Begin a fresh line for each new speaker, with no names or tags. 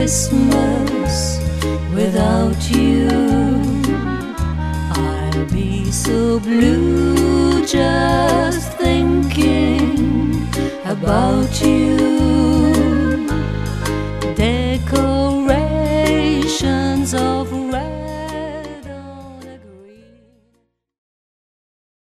Christmas without you. I'll be so blue just thinking about you.